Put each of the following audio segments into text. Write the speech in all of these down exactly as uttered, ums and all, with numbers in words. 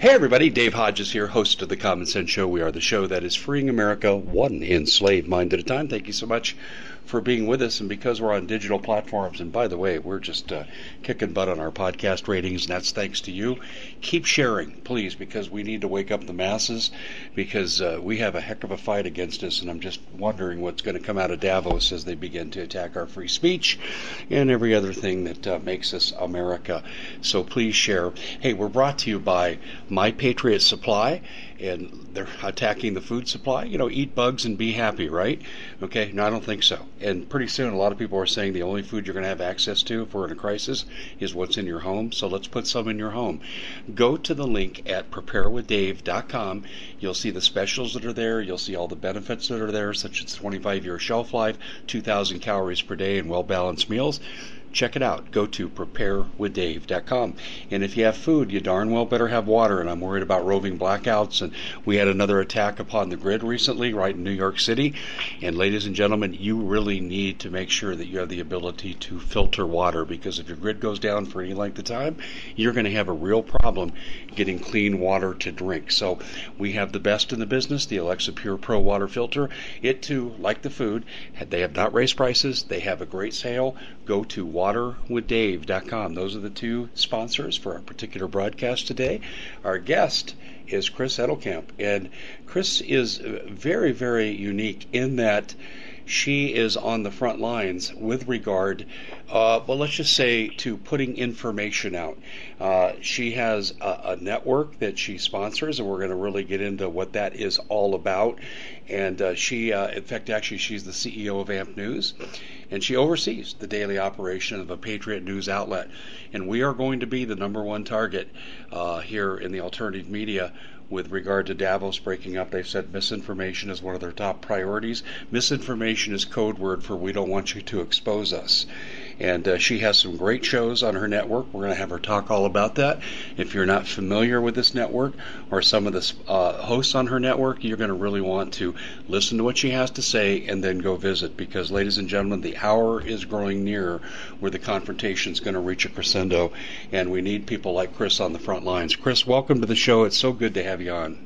Hey everybody, Dave Hodges here, host of the Common Sense Show. We are the show that is freeing America one enslaved mind at a time. Thank you so much for being with us, and because we're on digital platforms, and by the way, we're just uh, kicking butt on our podcast ratings, and that's thanks to you. Keep sharing, please, because we need to wake up the masses, because uh, we have a heck of a fight against us, and I'm just wondering what's going to come out of Davos as they begin to attack our free speech and every other thing that uh, makes us America. So please share. Hey, we're brought to you by My Patriot Supply, and they're attacking the food supply. You know, eat bugs and be happy, right? Okay, no, I don't think so. And pretty soon a lot of people are saying the only food you're going to have access to if we're in a crisis is what's in your home. So let's put some in your home. Go to the link at prepare with dave dot com. You'll see the specials that are there. You'll see all the benefits that are there, such as twenty-five year shelf life, two thousand calories per day, and well-balanced meals. Check it out. Go to prepare with dave dot com. And if you have food, you darn well better have water. And I'm worried about roving blackouts. And we had another attack upon the grid recently, right in New York City. And ladies and gentlemen, you really need to make sure that you have the ability to filter water, because if your grid goes down for any length of time, you're going to have a real problem getting clean water to drink. So we have the best in the business, the Alexa Pure Pro water filter. It too, like the food, they have not raised prices. They have a great sale. Go to water with dave dot com. Those are the two sponsors for our particular broadcast today. Our guest is Chris Edelkamp, and Chris is very, very unique in that she is on the front lines with regard, uh, well, let's just say, to putting information out. Uh, she has a, a network that she sponsors, and we're going to really get into what that is all about. And uh, she, uh, in fact, actually, she's the C E O of A M P News, and she oversees the daily operation of a Patriot News outlet. And we are going to be the number one target uh, here in the alternative media with regard to Davos breaking up. They've said misinformation is one of their top priorities. Misinformation is code word for we don't want you to expose us. And uh, she has some great shows on her network. We're going to have her talk all about that. If you're not familiar with this network or some of the uh, hosts on her network, you're going to really want to listen to what she has to say and then go visit, because, ladies and gentlemen, the hour is growing near where the confrontation is going to reach a crescendo, and we need people like Chris on the front lines. Chris, welcome to the show. It's so good to have you on.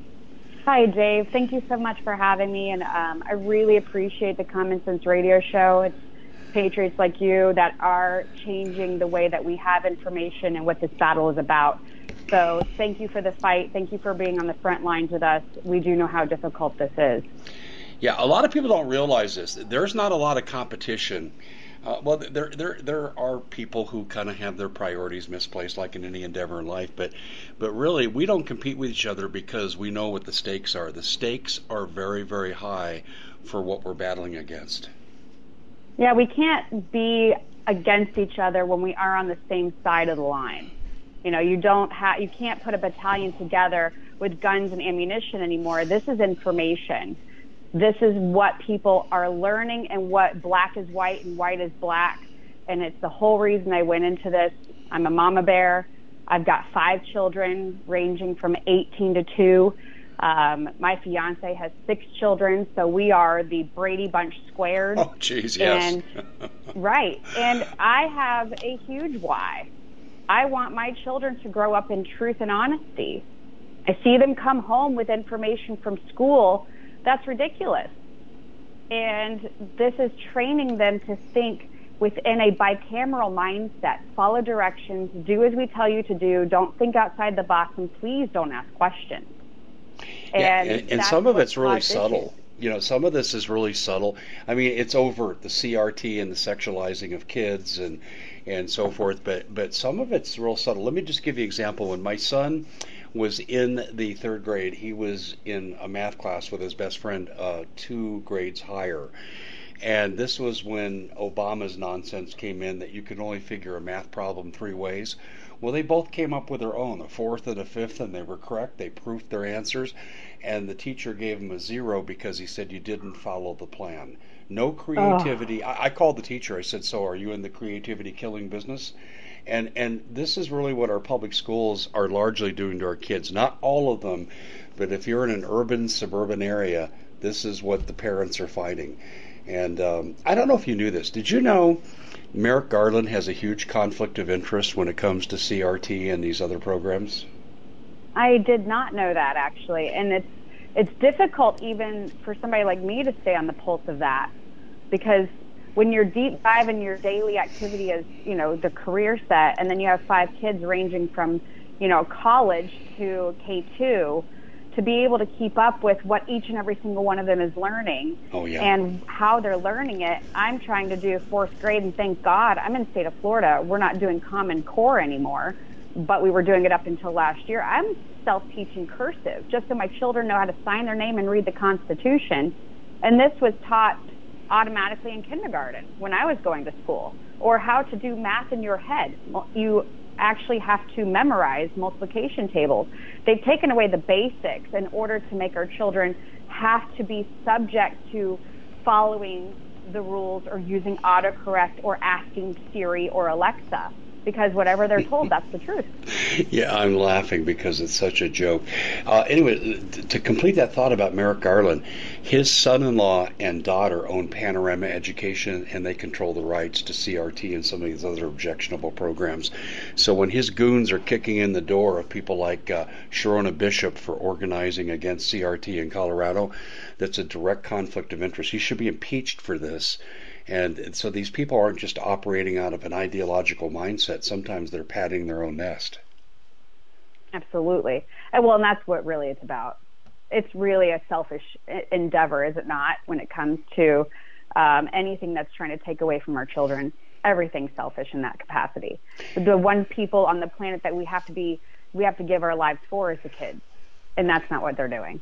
Hi, Dave. Thank you so much for having me, and um, I really appreciate the Common Sense Radio Show. It's patriots like you that are changing the way that we have information and what this battle is about. So thank you for the fight. Thank you for being on the front lines with us. We do know how difficult this is. Yeah, a lot of people don't realize this. There's not a lot of competition. Uh, well, there there there are people who kind of have their priorities misplaced, like in any endeavor in life. But but really, we don't compete with each other because we know what the stakes are. The stakes are very, very high for what we're battling against. Yeah, we can't be against each other when we are on the same side of the line. You know, you don't have, you can't put a battalion together with guns and ammunition anymore. This is information. This is what people are learning, and what black is white and white is black. And it's the whole reason I went into this. I'm a mama bear. I've got five children ranging from eighteen to two. Um, my fiance has six children, so we are the Brady Bunch squared. Oh, jeez, yes. And, right. And I have a huge why. I want my children to grow up in truth and honesty. I see them come home with information from school that's ridiculous. And this is training them to think within a bicameral mindset. Follow directions, do as we tell you to do, don't think outside the box, and please don't ask questions. Yeah, And, and, and some of it's really subtle. Issues. You know, some of this is really subtle. I mean, it's overt, the C R T and the sexualizing of kids and and so forth, but but some of it's real subtle. Let me just give you an example. When my son was in the third grade, he was in a math class with his best friend uh, two grades higher. And this was when Obama's nonsense came in that you could only figure a math problem three ways. Well, they both came up with their own, a fourth and a fifth, and they were correct. They proofed their answers, and the teacher gave them a zero because he said you didn't follow the plan. No creativity. Oh. I, I called the teacher. I said, so are you in the creativity killing business? And and this is really what our public schools are largely doing to our kids. Not all of them, but if you're in an urban, suburban area, this is what the parents are fighting. And um, I don't know if you knew this. Did you know Merrick Garland has a huge conflict of interest when it comes to C R T and these other programs? I did not know that, actually. And it's it's difficult even for somebody like me to stay on the pulse of that, because when you're deep dive in your daily activity as, you know, the career set, and then you have five kids ranging from, you know, college to K two, to be able to keep up with what each and every single one of them is learning oh, yeah. and how they're learning it. I'm trying to do fourth grade, and thank God I'm in the state of Florida. We're not doing Common Core anymore, but we were doing it up until last year. I'm self-teaching cursive just so my children know how to sign their name and read the Constitution. And this was taught automatically in kindergarten when I was going to school, or how to do math in your head. You actually have to memorize multiplication tables. They've taken away the basics in order to make our children have to be subject to following the rules or using autocorrect or asking Siri or Alexa, because whatever they're told, that's the truth. Yeah, I'm laughing because it's such a joke. Uh, anyway, to complete that thought about Merrick Garland, his son-in-law and daughter own Panorama Education, and they control the rights to C R T and some of these other objectionable programs. So when his goons are kicking in the door of people like uh, Sharona Bishop for organizing against C R T in Colorado, that's a direct conflict of interest. He should be impeached for this. And so these people aren't just operating out of an ideological mindset. Sometimes they're padding their own nest. Absolutely. And well, and that's what really it's about. It's really a selfish endeavor, is it not, when it comes to um, anything that's trying to take away from our children? Everything's selfish in that capacity. The one people on the planet that we have to be, we have to give our lives for is the kids. And that's not what they're doing.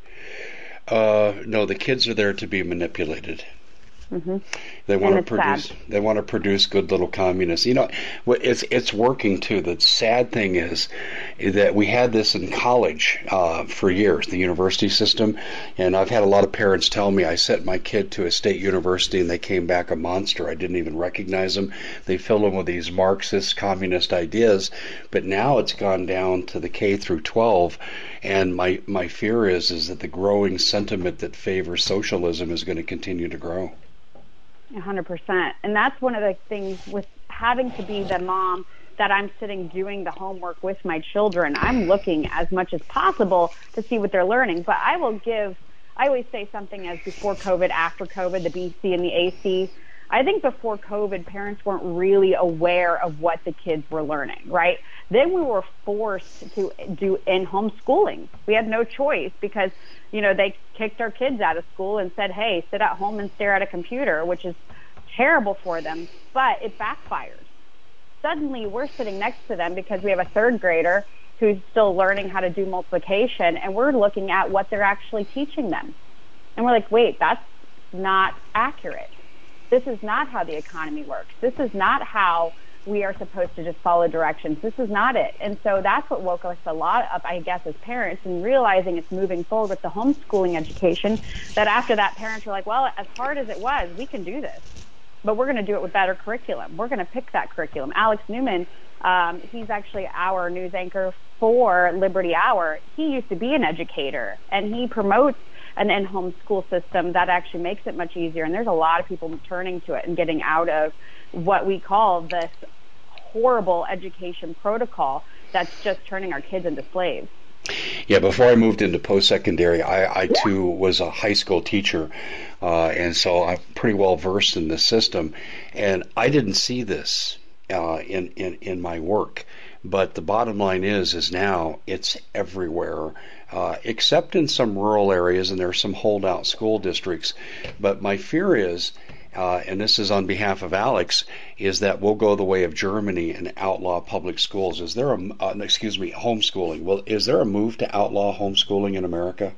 Uh, no, the kids are there to be manipulated. Mm-hmm. They want and to produce. Sad. They want to produce good little communists. You know, it's it's working too. The sad thing is, is that we had this in college uh, for years, the university system, and I've had a lot of parents tell me I sent my kid to a state university and they came back a monster. I didn't even recognize them. They filled them with these Marxist, communist ideas, but now it's gone down to the K through twelve, and my my fear is is that the growing sentiment that favors socialism is going to continue to grow. one hundred percent. And that's one of the things with having to be the mom that I'm sitting doing the homework with my children. I'm looking as much as possible to see what they're learning. But I will give, I always say something as before COVID, after COVID, the B C and the A C. I think before COVID, parents weren't really aware of what the kids were learning, right? Then we were forced to do in homeschooling. We had no choice because, you know, they kicked our kids out of school and said, hey, sit at home and stare at a computer, which is terrible for them, but it backfires. Suddenly we're sitting next to them because we have a third grader who's still learning how to do multiplication, and we're looking at what they're actually teaching them. And we're like, wait, that's not accurate. This is not how the economy works. This is not how we are supposed to just follow directions. This is not it. And so that's what woke us a lot up, I guess, as parents, and realizing it's moving forward with the homeschooling education, that after that, parents were like, well, as hard as it was, we can do this, but we're going to do it with better curriculum. We're going to pick that curriculum. Alex Newman, um, he's actually our news anchor for Liberty Hour. He used to be an educator, and he promotes an in-home school system that actually makes it much easier. And there's a lot of people turning to it and getting out of what we call this horrible education protocol that's just turning our kids into slaves. Yeah, before I moved into post-secondary, I, I too was a high school teacher, uh, and so I'm pretty well versed in this system. And I didn't see this uh, in, in in my work, but the bottom line is, is now it's everywhere, uh, except in some rural areas, and there are some holdout school districts. But my fear is, Uh, and this is on behalf of Alex, is that we'll go the way of Germany and outlaw public schools. Is there a, uh, excuse me, homeschooling? Well, is there a move to outlaw homeschooling in America?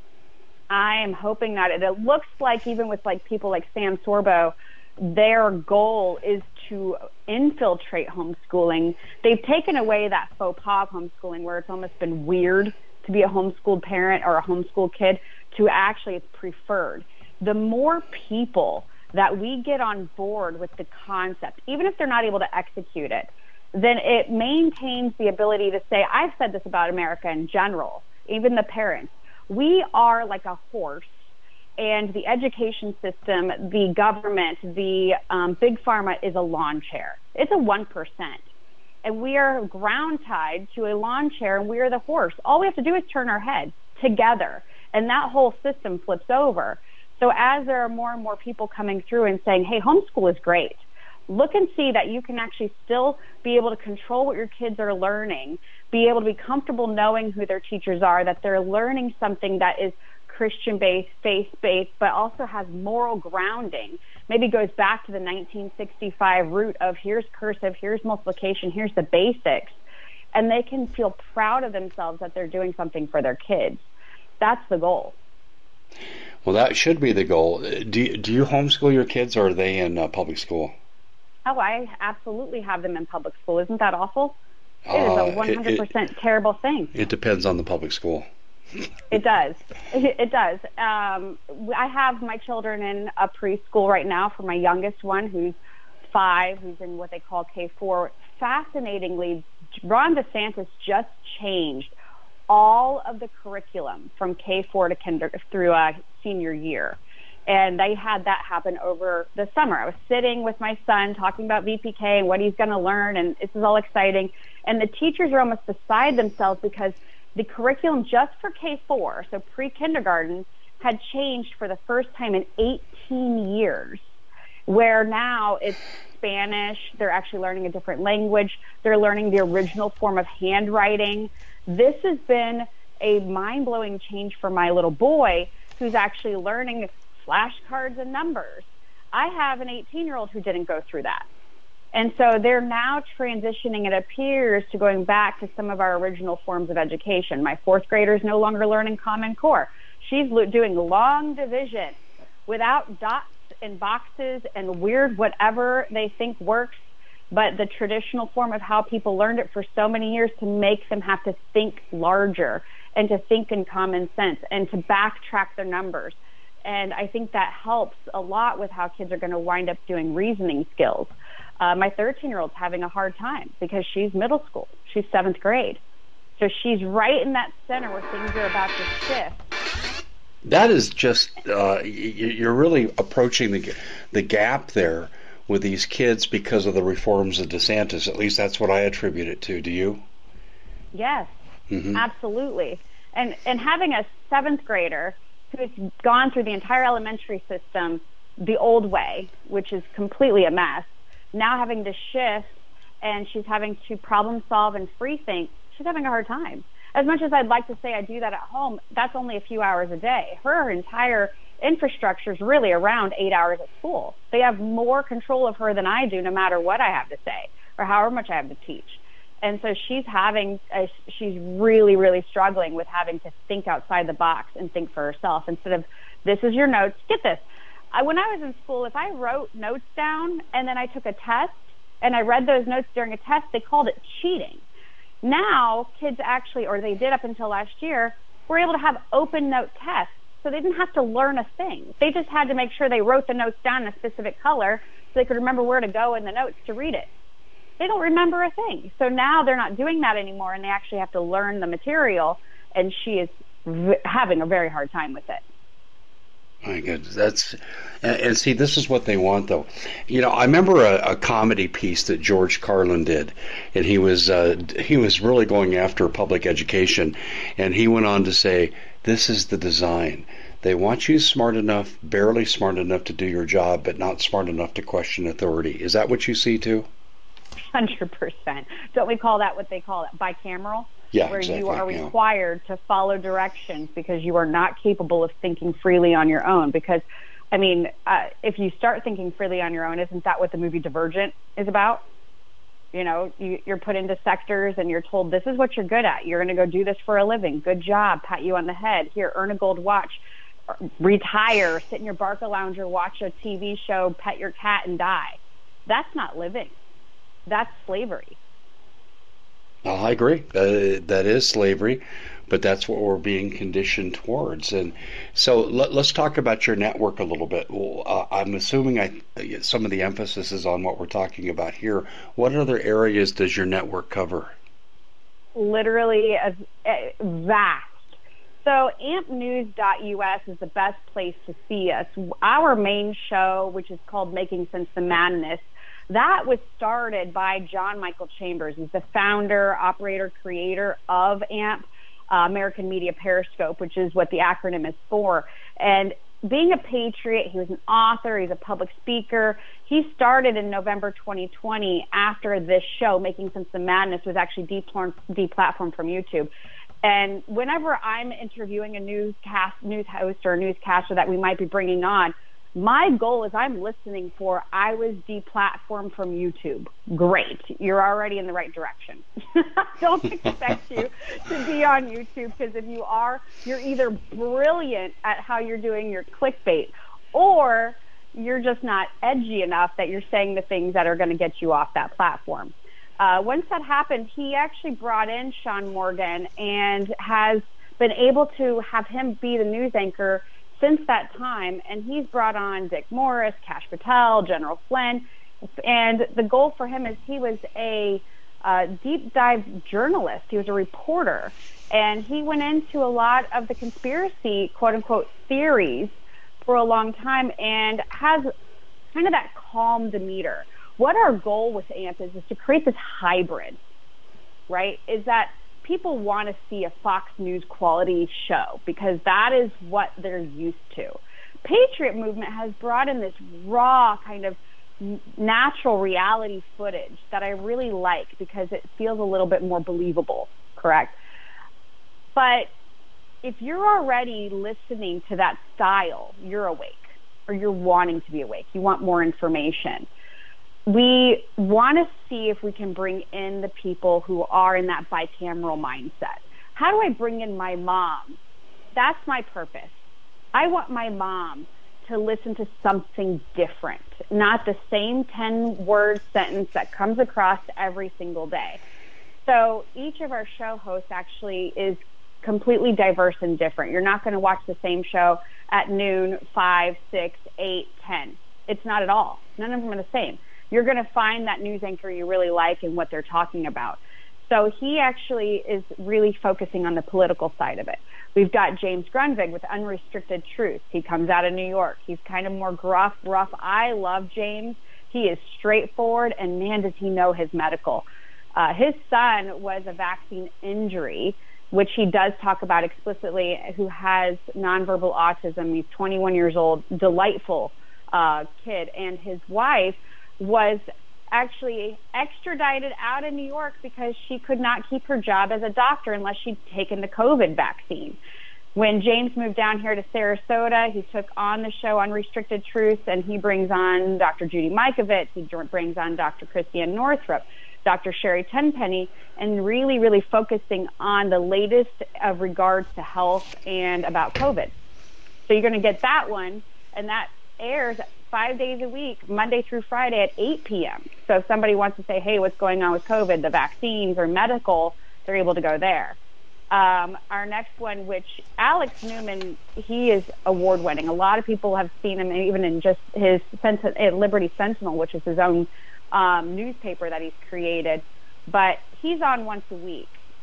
I am hoping not. It looks like even with like people like Sam Sorbo, their goal is to infiltrate homeschooling. They've taken away that faux pas of homeschooling, where it's almost been weird to be a homeschooled parent or a homeschooled kid, to actually it's preferred. The more people that we get on board with the concept, even if they're not able to execute it, then it maintains the ability to say, I've said this about America in general, even the parents, we are like a horse, and the education system, the government, the um, big pharma is a lawn chair. It's a one percent. and we are ground tied to a lawn chair, and we are the horse. All we have to do is turn our head together, and that whole system flips over. So as there are more and more people coming through and saying, hey, homeschool is great, look and see that you can actually still be able to control what your kids are learning, be able to be comfortable knowing who their teachers are, that they're learning something that is Christian-based, faith-based, but also has moral grounding. Maybe goes back to the nineteen sixty-five root of here's cursive, here's multiplication, here's the basics. And they can feel proud of themselves that they're doing something for their kids. That's the goal. Well, that should be the goal. Do you, do you homeschool your kids, or are they in uh, public school? Oh, I absolutely have them in public school. Isn't that awful? It is Uh, a one hundred percent it, it, terrible thing. It depends on the public school. It does. It, it does. Um, I have my children in a preschool right now for my youngest one, who's five, who's in what they call K four. Fascinatingly, Ron DeSantis just changed all of the curriculum from K four to kinder through uh, senior year. And they had that happen over the summer. I was sitting with my son talking about V P K and what he's going to learn, and this is all exciting. And the teachers are almost beside themselves because the curriculum just for K four, so pre-kindergarten, had changed for the first time in eighteen years, where now it's Spanish. They're actually learning a different language. They're learning the original form of handwriting. This has been a mind-blowing change for my little boy, who's actually learning flashcards and numbers. I have an eighteen-year-old who didn't go through that. And so they're now transitioning, it appears, to going back to some of our original forms of education. My fourth grader is no longer learning Common Core. She's lo- doing long division without dots and boxes and weird whatever they think works, but the traditional form of how people learned it for so many years to make them have to think larger and to think in common sense and to backtrack their numbers. And I think that helps a lot with how kids are going to wind up doing reasoning skills. Uh, my thirteen-year-old's having a hard time because she's middle school. She's seventh grade. So she's right in that center where things are about to shift. That is just, uh, you're really approaching the, the gap there with these kids because of the reforms of DeSantis. At least that's what I attribute it to. Do you? Yes, mm-hmm. Absolutely. And, and having a seventh grader who's gone through the entire elementary system the old way, which is completely a mess, now having to shift, and she's having to problem solve and free think, she's having a hard time. As much as I'd like to say I do that at home, that's only a few hours a day. Her entire infrastructure is really around eight hours at school. They have more control of her than I do, no matter what I have to say or however much I have to teach. And so she's having, a, she's really, really struggling with having to think outside the box and think for herself instead of, this is your notes, get this. I, when I was in school, if I wrote notes down and then I took a test and I read those notes during a test, they called it cheating. Now, kids actually, or they did up until last year, were able to have open note tests. So they didn't have to learn a thing. They just had to make sure they wrote the notes down in a specific color so they could remember where to go in the notes to read it. They don't remember a thing. So now they're not doing that anymore, and they actually have to learn the material, and she is v- having a very hard time with it. My goodness, that's and, and see, this is what they want, though. You know, I remember a, a comedy piece that George Carlin did, and he was uh, he was really going after public education, and he went on to say, "This is the design. They want you smart enough, barely smart enough to do your job, but not smart enough to question authority." Is that what you see too? one hundred percent. Don't we call that what they call it, bicameral? Yeah, where exactly, you are yeah. required to follow directions because you are not capable of thinking freely on your own. Because, I mean, uh, if you start thinking freely on your own, isn't that what the movie Divergent is about? You know, you, you're put into sectors and you're told, this is what you're good at. You're going to go do this for a living. Good job. Pat you on the head. Here, earn a gold watch. Retire. Sit in your Barca lounger, watch a T V show, pet your cat, and die. That's not living. That's slavery. Oh, I agree. Uh, that is slavery, but that's what we're being conditioned towards. And so let, let's talk about your network a little bit. Well, uh, I'm assuming I, some of the emphasis is on what we're talking about here. What other areas does your network cover? Literally a, a vast. So amp news dot U S is the best place to see us. Our main show, which is called Making Sense the Madness, That was started by John Michael Chambers. He's the founder, operator, creator of A M P, uh, American Media Periscope, which is what the acronym is for. And being a patriot, he was an author, he's a public speaker. He started in November twenty twenty after this show, Making Sense of Madness, was actually deplatformed from YouTube. And whenever I'm interviewing a newscast, news host or a newscaster that we might be bringing on, my goal is I'm listening for, I was deplatformed from YouTube. Great. You're already in the right direction. Don't expect you to be on YouTube, because if you are, you're either brilliant at how you're doing your clickbait, or you're just not edgy enough that you're saying the things that are going to get you off that platform. Uh, once that happened, he actually brought in Sean Morgan and has been able to have him be the news anchor since that time. And he's brought on Dick Morris, Kash Patel, General Flynn. And the goal for him is he was a uh, deep dive journalist. He was a reporter. And he went into a lot of the conspiracy, quote unquote, theories for a long time, and has kind of that calm demeanor. What our goal with A M P is, is to create this hybrid, right? Is that people want to see a Fox News quality show because that is what they're used to. Patriot Movement has brought in this raw kind of natural reality footage that I really like because it feels a little bit more believable, correct? But if you're already listening to that style, you're awake, or you're wanting to be awake. You want more information. We want to see if we can bring in the people who are in that bicameral mindset. How do I bring in my mom? That's my purpose. I want my mom to listen to something different, not the same ten-word sentence that comes across every single day. So each of our show hosts actually is completely diverse and different. You're not going to watch the same show at noon, five, six, eight, ten. It's not at all. None of them are the same. You're going to find that news anchor you really like and what they're talking about. So he actually is really focusing on the political side of it. We've got James Grunwig with Unrestricted Truth. He comes out of New York. He's kind of more gruff, rough. I love James. He is straightforward, and man, does he know his medical. Uh, his son was a vaccine injury, which he does talk about explicitly, who has nonverbal autism. He's twenty-one years old, delightful uh, kid, and his wife was actually extradited out of New York because she could not keep her job as a doctor unless she'd taken the COVID vaccine. When James moved down here to Sarasota, he took on the show Unrestricted Truth, and he brings on Doctor Judy Mikovits, he brings on Doctor Christiane Northrup, Doctor Sherry Tenpenny, and really, really focusing on the latest of regards to health and about COVID. So you're going to get that one, and that airs five days a week, Monday through Friday at eight p.m. So if somebody wants to say, hey, what's going on with COVID, the vaccines or medical, they're able to go there. Um, our next one, which Alex Newman, he is award-winning. A lot of people have seen him even in just his Liberty Sentinel, which is his own um, newspaper that he's created. But he's on once a week.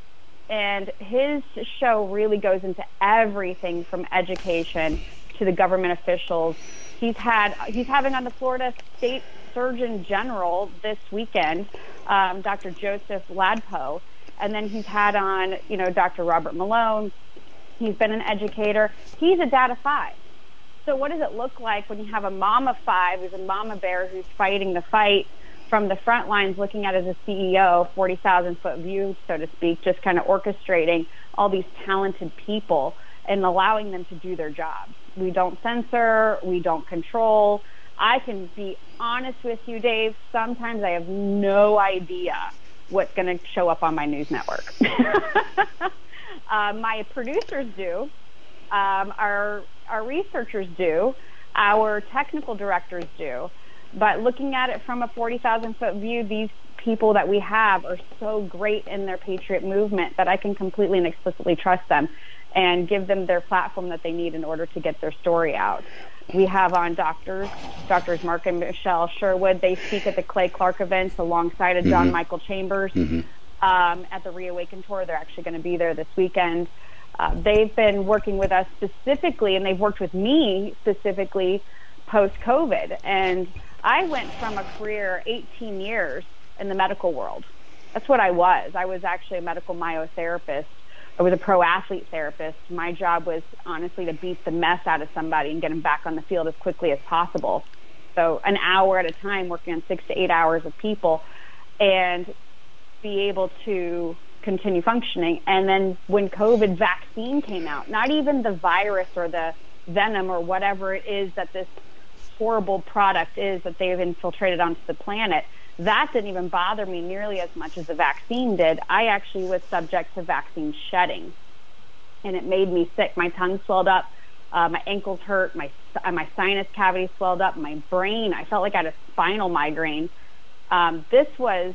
And his show really goes into everything from education to the government officials. He's had he's having on the Florida State Surgeon General this weekend, um, Doctor Joseph Ladpo, and then he's had on, you know, Doctor Robert Malone. He's been an educator. He's a dad of five. So what does it look like when you have a mom of five who's a mama bear who's fighting the fight from the front lines, looking at it as a C E O, forty thousand foot view, so to speak, just kind of orchestrating all these talented people and allowing them to do their jobs. We don't censor. We don't control. I can be honest with you, Dave. Sometimes I have no idea what's going to show up on my news network. uh, my producers do. Um, our, our researchers do. Our technical directors do. But looking at it from a forty thousand foot view, these people that we have are so great in their Patriot Movement that I can completely and explicitly trust them and give them their platform that they need in order to get their story out. We have on doctors, Doctors Mark and Michelle Sherwood. They speak at the Clay Clark events alongside of John mm-hmm. Michael Chambers mm-hmm. um, at the Reawaken Tour. They're actually going to be there this weekend. Uh, they've been working with us specifically, and they've worked with me specifically post-COVID. And I went from a career eighteen years in the medical world. That's what I was. I was actually a medical myotherapist. I was a pro athlete therapist. My job was honestly to beat the mess out of somebody and get them back on the field as quickly as possible. So an hour at a time, working on six to eight hours with people, and be able to continue functioning. And then when COVID vaccine came out, not even the virus or the venom or whatever it is that this horrible product is that they've infiltrated onto the planet, that didn't even bother me nearly as much as the vaccine did. I actually was subject to vaccine shedding, and it made me sick. My tongue swelled up, uh, my ankles hurt, my my sinus cavity swelled up, my brain, I felt like I had a spinal migraine. Um, this was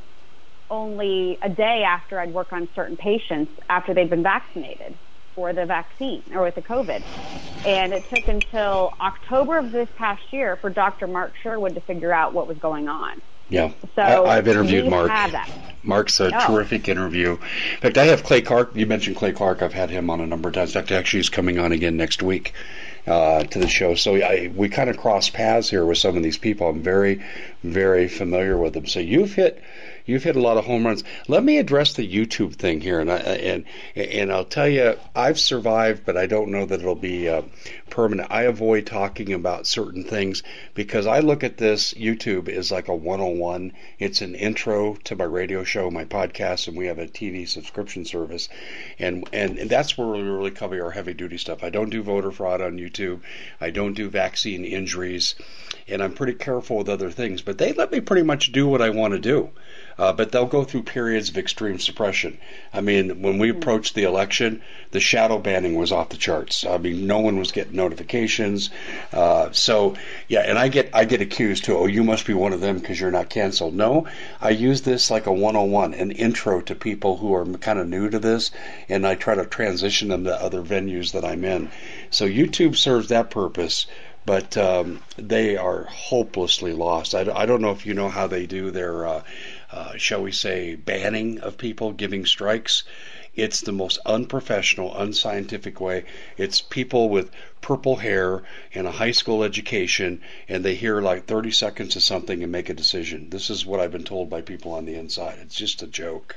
only a day after I'd work on certain patients after they'd been vaccinated for the vaccine or with the COVID. And it took until October of this past year for Doctor Mark Sherwood to figure out what was going on. Yeah, so I, I've interviewed Mark. That. Mark's a oh. terrific interview. In fact, I have Clay Clark. You mentioned Clay Clark. I've had him on a number of times. In fact, actually, he's coming on again next week uh, to the show. So I, we kind of cross paths here with some of these people. I'm very, very familiar with them. So you've hit... You've hit a lot of home runs. Let me address the YouTube thing here, and I, and and I'll tell you, I've survived, but I don't know that it'll be uh, permanent. I avoid talking about certain things because I look at this YouTube as like a one oh one. It's an intro to my radio show, my podcast, and we have a T V subscription service, and and, and that's where we really cover our heavy duty stuff. I don't do voter fraud on YouTube. I don't do vaccine injuries, and I'm pretty careful with other things. But they let me pretty much do what I want to do. Uh, but they'll go through periods of extreme suppression. I mean, when we approached the election, the shadow banning was off the charts. I mean, no one was getting notifications. Uh, so, yeah, and I get I get accused too. Oh, you must be one of them because you're not canceled. No, I use this like a one oh one, an intro to people who are kind of new to this, and I try to transition them to other venues that I'm in. So YouTube serves that purpose. But um, they are hopelessly lost. I, I don't know if you know how they do their, uh, uh, shall we say, banning of people, giving strikes. It's the most unprofessional, unscientific way. It's people with purple hair and a high school education, and they hear like thirty seconds of something and make a decision. This is what I've been told by people on the inside. It's just a joke.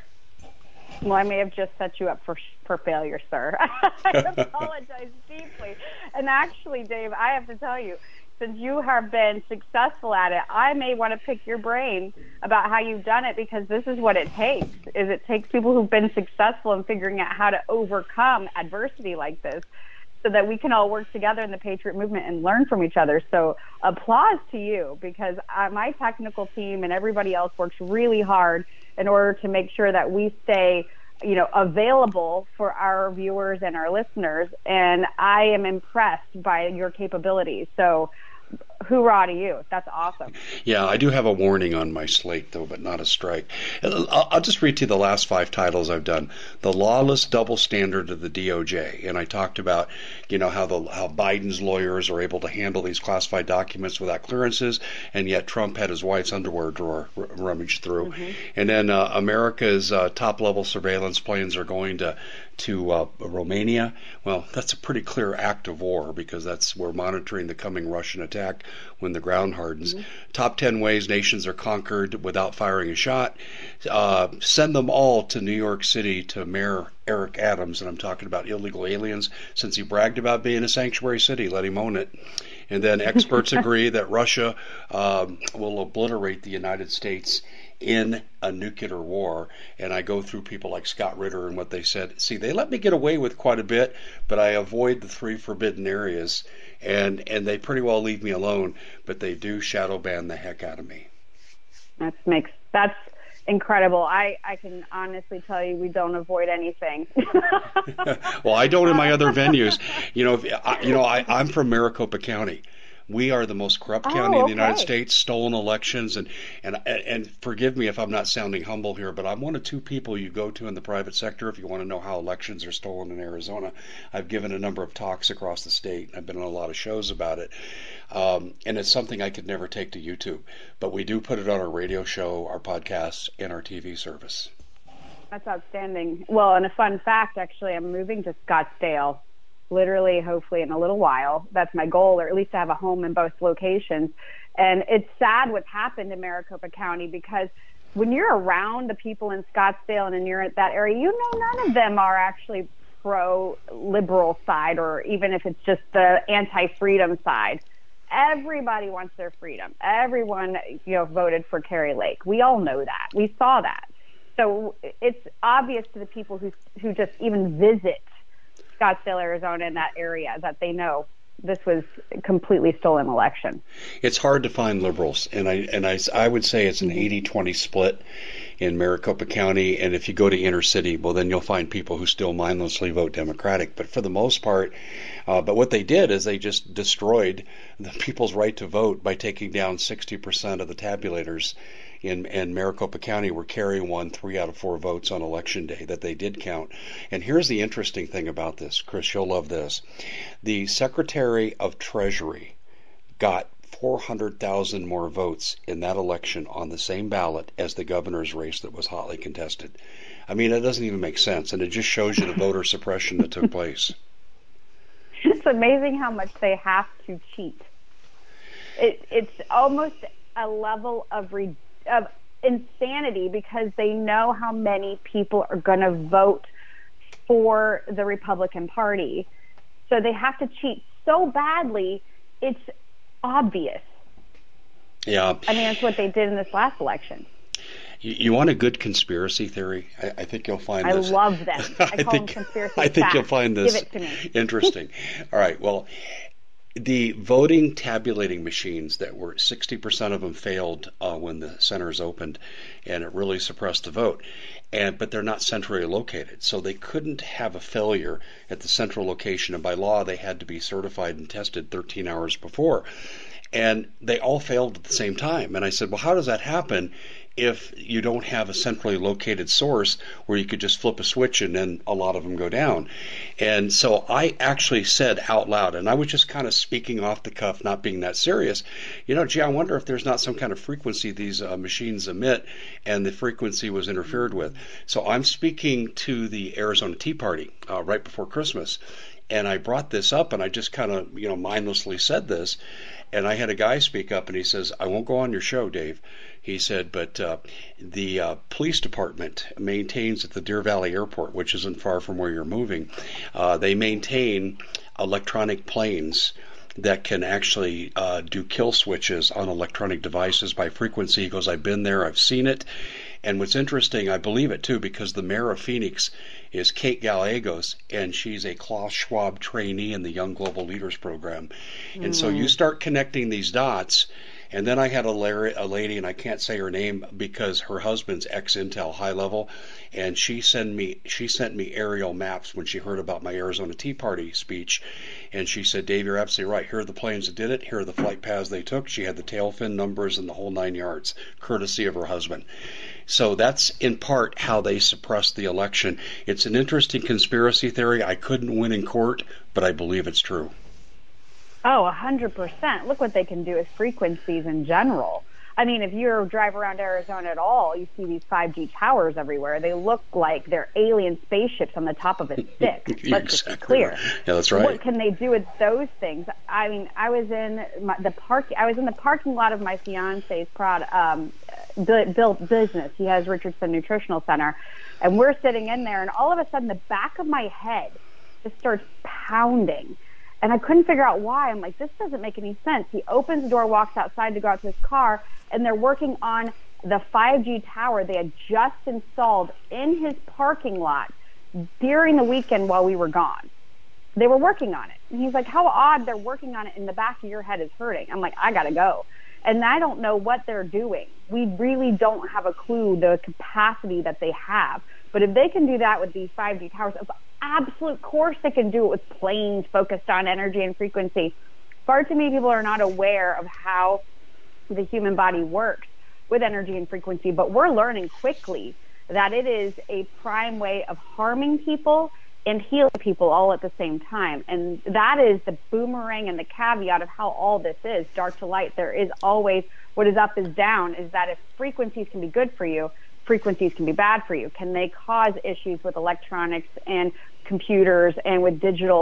Well, I may have just set you up for for failure, sir. I apologize deeply. And actually, Dave, I have to tell you, since you have been successful at it, I may want to pick your brain about how you've done it, because this is what it takes. Is it takes people who've been successful in figuring out how to overcome adversity like this, so that we can all work together in the Patriot movement and learn from each other. So applause to you, because uh, my technical team and everybody else works really hard in order to make sure that we stay, you know, available for our viewers and our listeners. And I am impressed by your capabilities. So hoorah to you. That's awesome. Yeah, I do have a warning on my slate, though, but not a strike. I'll, I'll just read to you the last five titles I've done. The Lawless Double Standard of the D O J. And I talked about, you know, how the how Biden's lawyers are able to handle these classified documents without clearances, and yet Trump had his wife's underwear drawer r- rummaged through. Mm-hmm. And then uh, America's uh, top-level surveillance planes are going to to uh, Romania. Well, that's a pretty clear act of war, because that's we're monitoring the coming Russian attack when the ground hardens. Mm-hmm. Top ten ways nations are conquered without firing a shot. Uh, send them all to New York City to Mayor Eric Adams, and I'm talking about illegal aliens, since he bragged about being a sanctuary city. Let him own it. And then experts agree that Russia um, will obliterate the United States in a nuclear war. And I go through people like Scott Ritter and what they said. See, they let me get away with quite a bit, but I avoid the three forbidden areas, and and they pretty well leave me alone, but they do shadow ban the heck out of me. That makes that's incredible. I, I can honestly tell you we don't avoid anything. Well, I don't in my other venues. You know, if, I, you know, I, I'm from Maricopa County. We are the most corrupt county oh, in the United okay. States, stolen elections, and, and and forgive me if I'm not sounding humble here, but I'm one of two people you go to in the private sector if you want to know how elections are stolen in Arizona. I've given a number of talks across the state. I've been on a lot of shows about it, um, and it's something I could never take to YouTube. But we do put it on our radio show, our podcast, and our T V service. That's outstanding. Well, and a fun fact, actually, I'm moving to Scottsdale literally, hopefully in a little while. That's my goal, or at least to have a home in both locations. And it's sad what's happened in Maricopa County, because when you're around the people in Scottsdale and you're at that area, you know none of them are actually pro-liberal side, or even if it's just the anti-freedom side. Everybody wants their freedom. Everyone, you know, voted for Kari Lake. We all know that. We saw that. So it's obvious to the people who who just even visit Scottsdale, Arizona, in that area, that they know this was a completely stolen election. It's hard to find liberals, and I and I, I would say it's an eighty twenty split in Maricopa County. And if you go to inner city, well, then you'll find people who still mindlessly vote Democratic. But for the most part, uh, but what they did is they just destroyed the people's right to vote by taking down sixty percent of the tabulators in, in Maricopa County, where Kari won three out of four votes on election day that they did count. And here's the interesting thing about this, Chris, you'll love this. The Secretary of Treasury got four hundred thousand more votes in that election on the same ballot as the governor's race that was hotly contested. I mean, it doesn't even make sense, and it just shows you the voter suppression that took place. It's amazing how much they have to cheat. It, it's almost a level of re- of insanity, because they know how many people are going to vote for the Republican Party. So they have to cheat so badly, it's obvious. Yeah. I mean, that's what they did in this last election. You, you want a good conspiracy theory? I, I think you'll find I this. I love them. I, I call think, them conspiracy I think facts. you'll find this Give it to me. interesting. All right. Well, the voting tabulating machines that were sixty percent of them failed uh, when the centers opened, and it really suppressed the vote. And but they're not centrally located, so they couldn't have a failure at the central location. And by law, they had to be certified and tested thirteen hours before. And they all failed at the same time. And I said, well, how does that happen if you don't have a centrally located source where you could just flip a switch and then a lot of them go down? And so I actually said out loud, and I was just kind of speaking off the cuff, not being that serious, you know, gee, I wonder if there's not some kind of frequency these uh, machines emit, and the frequency was interfered with. So I'm speaking to the Arizona Tea Party uh, right before Christmas, and I brought this up, and I just kind of, you know, mindlessly said this. And I had a guy speak up, and he says, I won't go on your show, Dave. He said, but uh, the uh, police department maintains at the Deer Valley Airport, which isn't far from where you're moving, uh, they maintain electronic planes that can actually uh, do kill switches on electronic devices by frequency. He goes, I've been there, I've seen it. And what's interesting, I believe it too, because the mayor of Phoenix is Kate Gallegos, and she's a Klaus Schwab trainee in the Young Global Leaders Program. And mm. so you start connecting these dots. And then I had a, la- a lady, and I can't say her name because her husband's ex-Intel high level, and she sent me she sent me aerial maps when she heard about my Arizona Tea Party speech, and she said, Dave, you're absolutely right. Here are the planes that did it. Here are the flight paths they took. She had the tail fin numbers and the whole nine yards, courtesy of her husband. So that's in part how they suppressed the election. It's an interesting conspiracy theory. I couldn't win in court, but I believe it's true. Oh, one hundred percent. Look what they can do with frequencies in general. I mean, if you drive around Arizona at all, you see these five G towers everywhere. They look like they're alien spaceships on the top of a stick. Let's just be clear. Right. Yeah, that's right. What can they do with those things? I mean, I was in my, the park. I was in the parking lot of my fiance's prod, um, built business. He has Richardson Nutritional Center, and we're sitting in there, and all of a sudden, the back of my head just starts pounding. And I couldn't figure out why. I'm like, this doesn't make any sense. He opens the door, walks outside to go out to his car, and they're working on the five G tower they had just installed in his parking lot during the weekend while we were gone. They were working on it. And he's like, how odd they're working on it and the back of your head is hurting. I'm like, I got to go. And I don't know what they're doing. We really don't have a clue the capacity that they have. But if they can do that with these five G towers, of absolute course they can do it with planes focused on energy and frequency. Far too many people are not aware of how the human body works with energy and frequency, but we're learning quickly that it is a prime way of harming people and healing people all at the same time. And that is the boomerang and the caveat of how all this is. Dark to light, there is always what is up is down, is that if frequencies can be good for you, frequencies can be bad for you. Can they cause issues with electronics and computers and with digital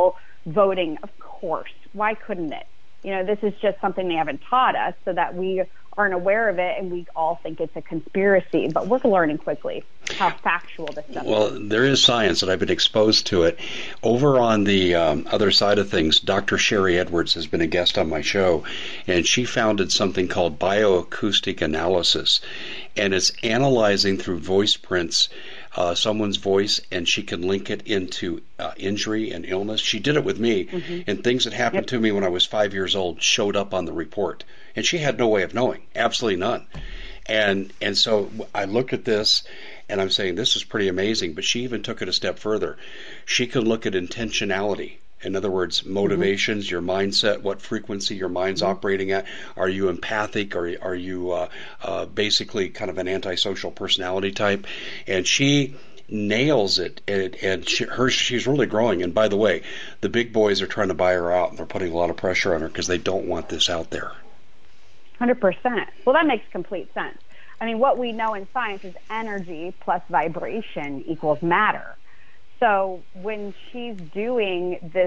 voting. Of course. Why couldn't it? You know, this is just something they haven't taught us so that we aren't aware of it and we all think it's a conspiracy. But we're learning quickly how factual this stuff well, is. Well, there is science, and I've been exposed to it. Over on the um, other side of things, Doctor Sherry Edwards has been a guest on my show, and she founded something called bioacoustic analysis. And it's analyzing through voice prints Uh, someone's voice, and she can link it into uh, injury and illness. She did it with me, mm-hmm. and things that happened yep. to me when I was five years old showed up on the report, and she had no way of knowing, absolutely none. And and so I look at this, and I'm saying this is pretty amazing, but she even took it a step further. She can look at intentionality. In other words, motivations, mm-hmm. your mindset, what frequency your mind's mm-hmm. operating at. Are you empathic? Are, are you uh, uh, basically kind of an antisocial personality type? And she nails it, and, and she, her, she's really growing. And by the way, the big boys are trying to buy her out, and they're putting a lot of pressure on her because they don't want this out there. one hundred percent. Well, that makes complete sense. I mean, what we know in science is energy plus vibration equals matter. So when she's doing this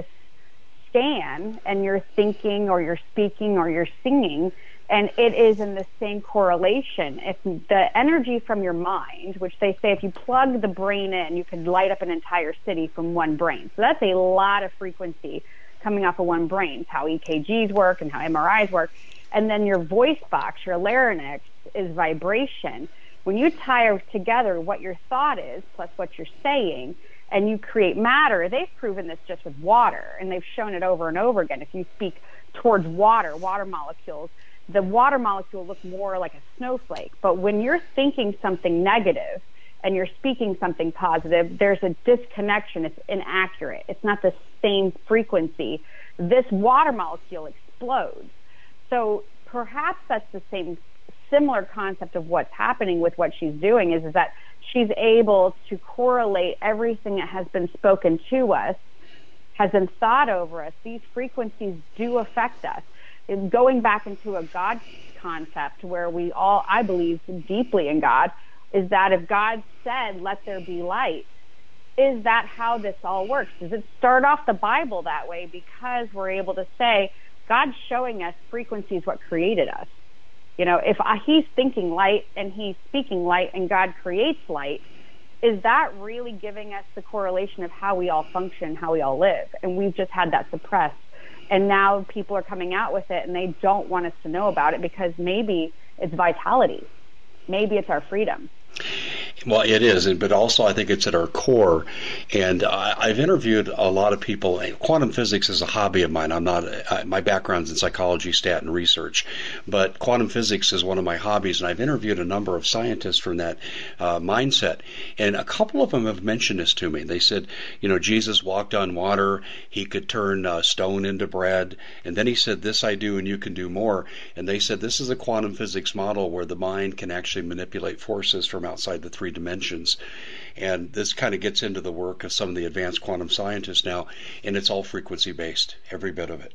scan and you're thinking or you're speaking or you're singing, and it is in the same correlation, if the energy from your mind, which they say if you plug the brain in, you could light up an entire city from one brain. So that's a lot of frequency coming off of one brain. It's how E K Gs work and how M R Is work. And then your voice box, your larynx, is vibration. When you tie together what your thought is plus what you're saying, and you create matter, they've proven this just with water, and they've shown it over and over again. If you speak towards water, water molecules, the water molecule looks more like a snowflake. But when you're thinking something negative and you're speaking something positive, there's a disconnection. It's inaccurate. It's not the same frequency. This water molecule explodes. So perhaps that's the same similar concept of what's happening with what she's doing is, is that she's able to correlate everything that has been spoken to us, has been thought over us. These frequencies do affect us. And going back into a God concept where we all, I believe deeply in God, is that if God said, let there be light, is that how this all works? Does it start off the Bible that way because we're able to say, God's showing us frequencies what created us? You know, if he's thinking light and he's speaking light and God creates light, is that really giving us the correlation of how we all function, how we all live? And we've just had that suppressed. And now people are coming out with it and they don't want us to know about it because maybe it's vitality. Maybe it's our freedom. Well, it is, but also I think it's at our core. And I've interviewed a lot of people. Quantum physics is a hobby of mine. I'm not. My background's in psychology, stat, and research, but quantum physics is one of my hobbies. And I've interviewed a number of scientists from that uh, mindset, and a couple of them have mentioned this to me. They said, you know, Jesus walked on water. He could turn uh, stone into bread, and then he said, "This I do, and you can do more." And they said this is a quantum physics model where the mind can actually manipulate forces from outside the three dimensions. And this kind of gets into the work of some of the advanced quantum scientists now, and it's all frequency based, every bit of it.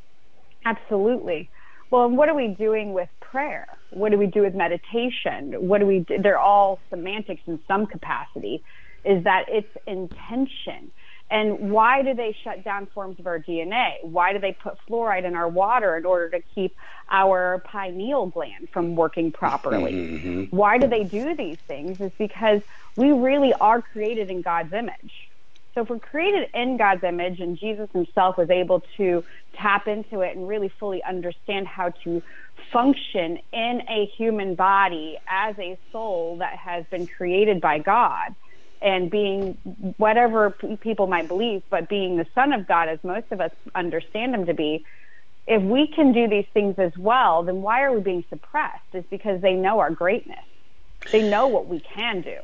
Absolutely. Well, and what are we doing with prayer? What do we do with meditation? What do we do? They're all semantics in some capacity, is that it's intention. And why do they shut down forms of our D N A? Why do they put fluoride in our water in order to keep our pineal gland from working properly? Mm-hmm. Why do they do these things? It's because we really are created in God's image. So if we're created in God's image and Jesus himself was able to tap into it and really fully understand how to function in a human body as a soul that has been created by God, and being whatever people might believe, but being the Son of God, as most of us understand him to be, if we can do these things as well, then why are we being suppressed? It's because they know our greatness. They know what we can do.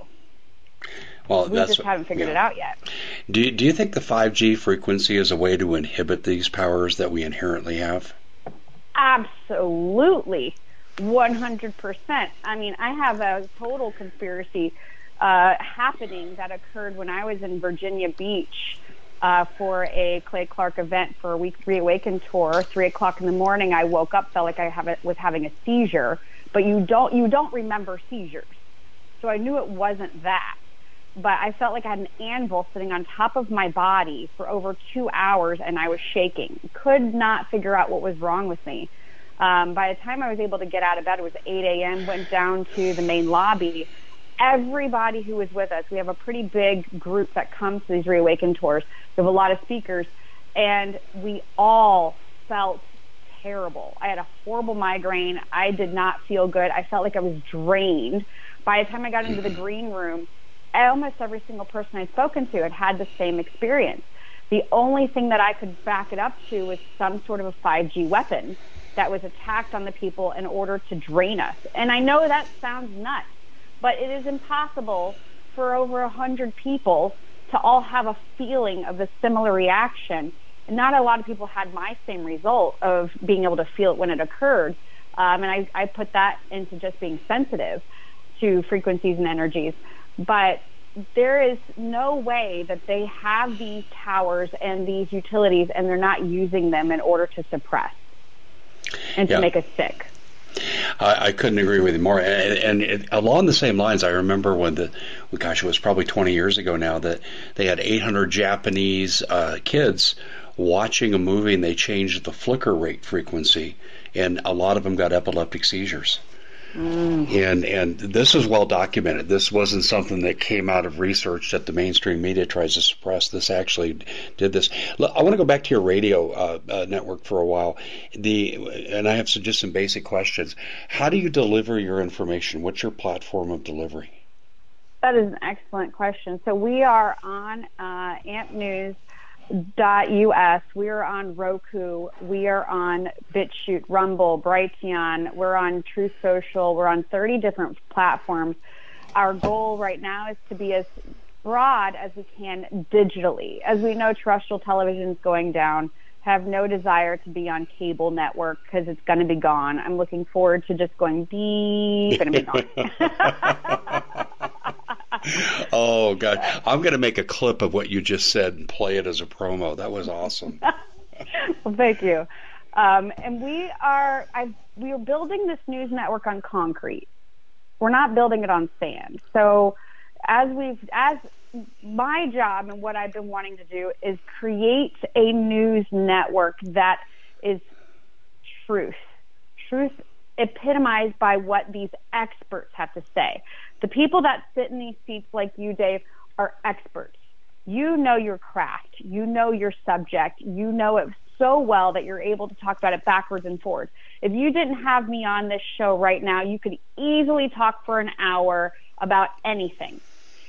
Well, we that's just haven't figured yeah. it out yet. Do you, do you think the five G frequency is a way to inhibit these powers that we inherently have? Absolutely. one hundred percent. I mean, I have a total conspiracy Uh, happening that occurred when I was in Virginia Beach uh, for a Clay Clark event for a Week Reawaken tour. Three o'clock in the morning, I woke up, felt like I have a, was having a seizure, but you don't you don't remember seizures, so I knew it wasn't that. but I felt like I had an anvil sitting on top of my body for over two hours, and I was shaking. Could not figure out what was wrong with me. Um, by the time I was able to get out of bed, it was eight a.m., went down to the main lobby. Everybody who was with us, we have a pretty big group that comes to these Reawaken tours. We have a lot of speakers, and we all felt terrible. I had a horrible migraine. I did not feel good. I felt like I was drained. By the time I got into the green room, almost every single person I'd spoken to had had the same experience. The only thing that I could back it up to was some sort of a five G weapon that was attacked on the people in order to drain us. And I know that sounds nuts, but it is impossible for over a hundred people to all have a feeling of a similar reaction. And not a lot of people had my same result of being able to feel it when it occurred. Um, and I, I put that into just being sensitive to frequencies and energies. But there is no way that they have these towers and these utilities and they're not using them in order to suppress and to yeah. make us sick. I, I couldn't agree with you more. And, and it, along the same lines, I remember when the, gosh, it was probably twenty years ago now, that they had eight hundred Japanese uh, kids watching a movie, and they changed the flicker rate frequency, and a lot of them got epileptic seizures. Mm. And and this is well documented. This wasn't something that came out of research that the mainstream media tries to suppress. This actually did this. I want to go back to your radio uh, uh, network for a while. The and I have some, just some basic questions. How do you deliver your information? What's your platform of delivery? That is an excellent question. So we are on uh, amp news dot U S. We are on Roku. We are on BitChute, Rumble, Brighteon. We're on Truth Social. We're on thirty different platforms. Our goal right now is to be as broad as we can digitally. As we know, terrestrial television is going down. Have no desire to be on cable network because it's going to be gone. I'm looking forward to just going beep and be gone. Oh, God. I'm going to make a clip of what you just said and play it as a promo. That was awesome. Well, thank you. Um, and we are I've, we are building this news network on concrete. We're not building it on sand. So as we've as my job and what I've been wanting to do is create a news network that is truth. Truth epitomized by what these experts have to say. The people that sit in these seats like you, Dave, are experts. You know your craft. You know your subject. You know it so well that you're able to talk about it backwards and forwards. If you didn't have me on this show right now, you could easily talk for an hour about anything.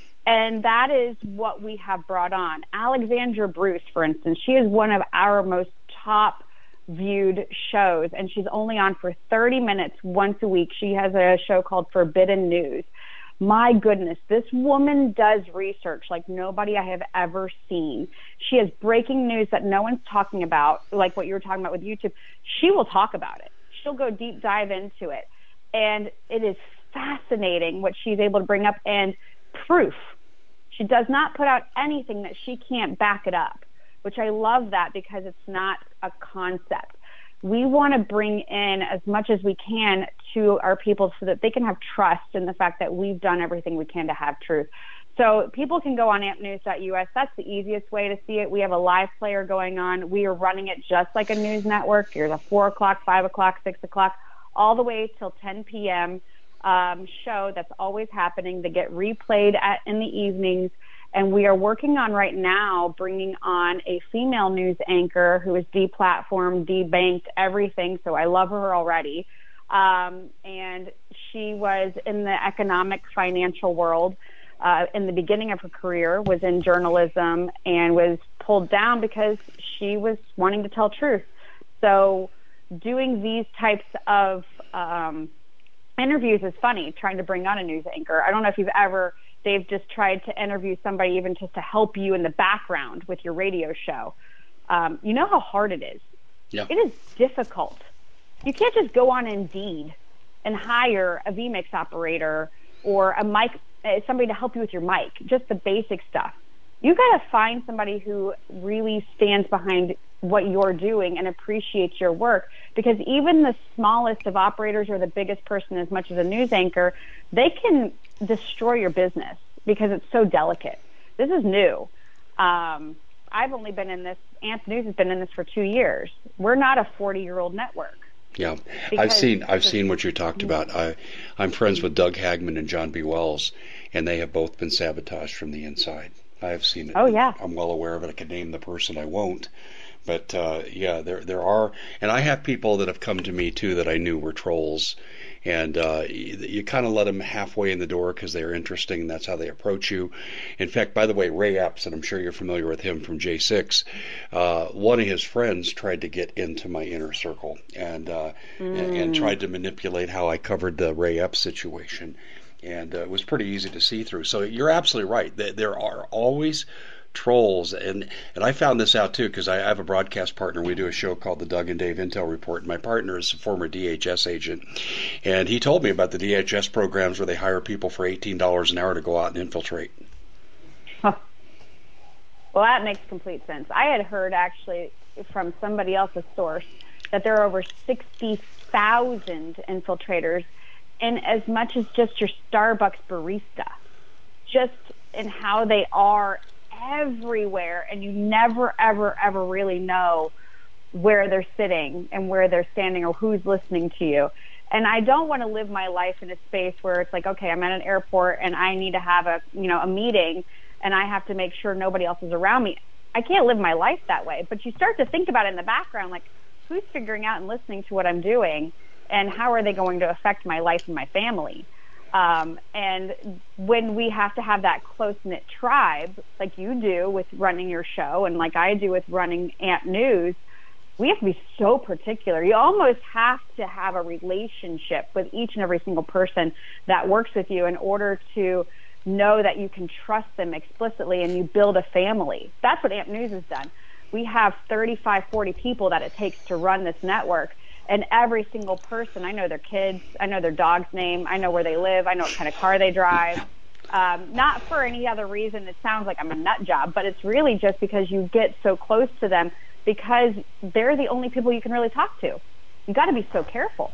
And that is what we have brought on. Alexandra Bruce, for instance, she is one of our most top viewed shows, and she's only on for thirty minutes once a week. She has a show called Forbidden News. My goodness, this woman does research like nobody I have ever seen. She has breaking news that no one's talking about, like what you were talking about with YouTube. She will talk about it. She'll go deep dive into it. And it is fascinating what she's able to bring up, and proof. She does not put out anything that she can't back it up, which I love that because it's not a concept. We want to bring in as much as we can to our people so that they can have trust in the fact that we've done everything we can to have truth. So people can go on amp news dot U S. That's the easiest way to see it. We have a live player going on. We are running it just like a news network. There's a four o'clock, five o'clock, six o'clock, all the way till ten p.m. Um, show that's always happening. They get replayed at, in the evenings. And we are working on right now bringing on a female news anchor who is deplatformed, debanked, everything. So I love her already. Um, and she was in the economic financial world uh, in the beginning of her career, was in journalism, and was pulled down because she was wanting to tell truth. So doing these types of um, interviews is funny, trying to bring on a news anchor. I don't know if you've ever... They've just tried to interview somebody even just to help you in the background with your radio show. Um, you know how hard it is. Yeah. It is difficult. You can't just go on Indeed and hire a vMix operator or a mic, somebody to help you with your mic, just the basic stuff. You got to find somebody who really stands behind what you're doing and appreciates your work, because even the smallest of operators or the biggest person, as much as a news anchor, they can destroy your business. because it's so delicate. This is new. Um, I've only been in this, A M P News has been in this for two years. We're not a forty-year-old network. Yeah, I've seen I've seen what you talked about. I, I'm friends with Doug Hagman and John B. Wells, and they have both been sabotaged from the inside. I have seen it. Oh, yeah. I'm well aware of it. I could name the person. I won't. But, uh, yeah, there there are, and I have people that have come to me, too, that I knew were trolls. And uh, you, you kind of let them halfway in the door because they're interesting, and that's how they approach you. In fact, by the way, Ray Epps, and I'm sure you're familiar with him from J six, uh, one of his friends tried to get into my inner circle and, uh, mm. and, and tried to manipulate how I covered the Ray Epps situation. And uh, it was pretty easy to see through. So you're absolutely right. There are always trolls, and and I found this out too because I have a broadcast partner. We do a show called the Doug and Dave Intel Report, and my partner is a former D H S agent, and he told me about the D H S programs where they hire people for eighteen dollars an hour to go out and infiltrate. Huh. Well, that makes complete sense. I had heard actually from somebody else's source that there are over sixty thousand infiltrators in as much as just your Starbucks barista, just in how they are everywhere, and you never, ever, ever really know where they're sitting and where they're standing or who's listening to you. And I don't want to live my life in a space where it's like, okay, I'm at an airport and I need to have a, you know, a meeting and I have to make sure nobody else is around me. I can't live my life that way. But you start to think about it in the background, like who's figuring out and listening to what I'm doing and how are they going to affect my life and my family? Um, and when we have to have that close-knit tribe, like you do with running your show and like I do with running A M P News, we have to be so particular. You almost have to have a relationship with each and every single person that works with you in order to know that you can trust them explicitly and you build a family. That's what A M P News has done. We have thirty-five, forty people that it takes to run this network. And every single person, I know their kids, I know their dog's name, I know where they live, I know what kind of car they drive. Um, not for any other reason. It sounds like I'm a nut job, but it's really just because you get so close to them because they're the only people you can really talk to. You got to be so careful.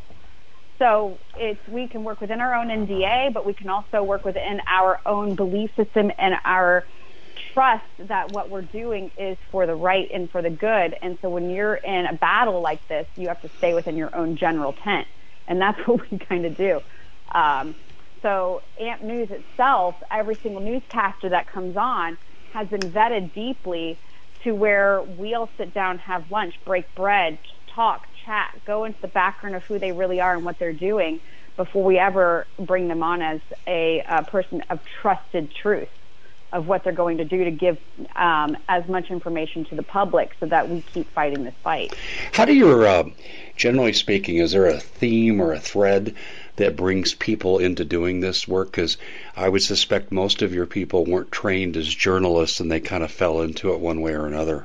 So it's we can work within our own N D A, but we can also work within our own belief system and our trust that what we're doing is for the right and for the good. And so when you're in a battle like this, you have to stay within your own general tent. And that's what we kind of do. Um, so A M P News itself, every single newscaster that comes on has been vetted deeply to where we'll sit down, have lunch, break bread, talk, chat, go into the background of who they really are and what they're doing before we ever bring them on as a, a person of trusted truth of what they're going to do to give um, as much information to the public so that we keep fighting this fight. How do you, uh, generally speaking, is there a theme or a thread that brings people into doing this work? Because I would suspect most of your people weren't trained as journalists and they kind of fell into it one way or another.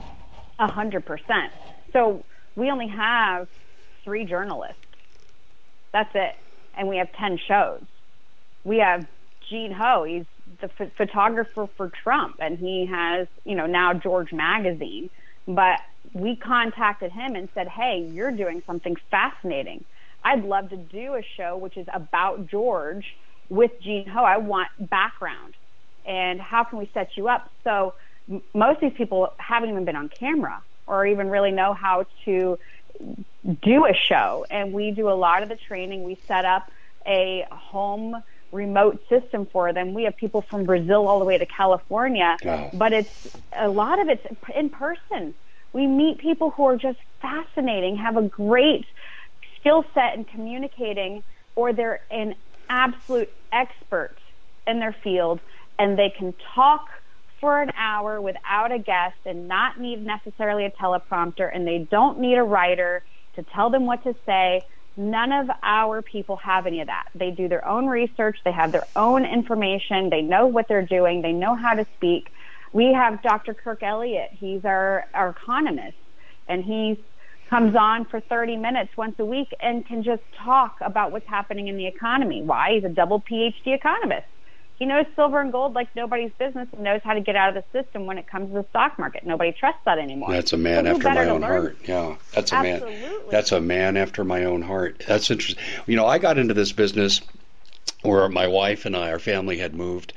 A hundred percent. So we only have three journalists. That's it. And we have ten shows. We have Gene Ho. He's the ph- photographer for Trump, and he has, you know, now George Magazine. But we contacted him and said, hey, you're doing something fascinating. I'd love to do a show which is about George with Gene Ho. I want background. And how can we set you up? So m- most of these people haven't even been on camera or even really know how to do a show. And we do a lot of the training. We set up a home remote system for them. We have people from Brazil all the way to California, wow. But it's a lot of it's in person. We meet people who are just fascinating, have a great skill set in communicating, or they're an absolute expert in their field, and they can talk for an hour without a guest and not need necessarily a teleprompter, and they don't need a writer to tell them what to say. None of our people have any of that. They do their own research. They have their own information. They know what they're doing. They know how to speak. We have Doctor Kirk Elliott. He's our, our economist, and he comes on for thirty minutes once a week and can just talk about what's happening in the economy. Why? He's a double P H D economist. He knows silver and gold like nobody's business and knows how to get out of the system when it comes to the stock market. Nobody trusts that anymore. That's a man so after my own heart. Yeah, that's a Absolutely. man. That's a man after my own heart. That's interesting. You know, I got into this business where my wife and I, our family had moved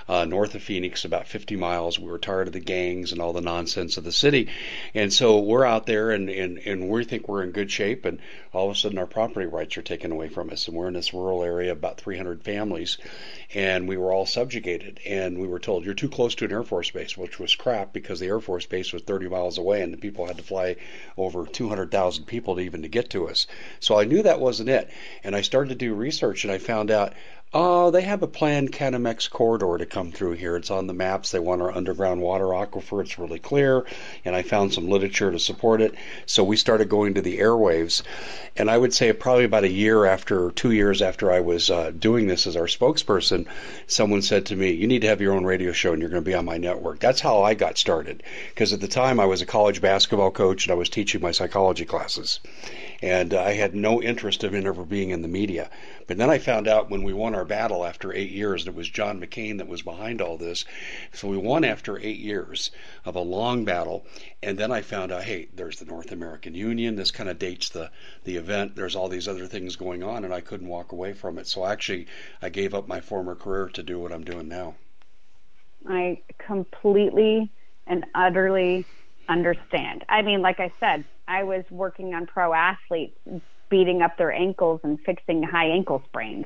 uh, north of Phoenix, about fifty miles. We were tired of the gangs and all the nonsense of the city. And so we're out there, and, and, and we think we're in good shape, and all of a sudden our property rights are taken away from us. And we're in this rural area, about three hundred families, and we were all subjugated. And we were told, you're too close to an Air Force base, which was crap, because the Air Force base was thirty miles away, and the people had to fly over two hundred thousand people to even to get to us. So I knew that wasn't it. And I started to do research, and I found out, oh, they have a planned Canamex corridor to come through here. It's on the maps. They want our underground water aquifer. It's really clear. And I found some literature to support it. So we started going to the airwaves. And I would say probably about a year after, two years after I was uh, doing this as our spokesperson, someone said to me, you need to have your own radio show and you're going to be on my network. That's how I got started. Because at the time I was a college basketball coach and I was teaching my psychology classes. And uh, I had no interest in ever being in the media. But then I found out when we won our battle after eight years, it was John McCain that was behind all this. So we won after eight years of a long battle. And then I found out, hey, there's the North American Union. This kind of dates the, the event. There's all these other things going on, and I couldn't walk away from it. So actually, I gave up my former career to do what I'm doing now. I completely and utterly understand. I mean, like I said, I was working on pro athletes, beating up their ankles and fixing high ankle sprains.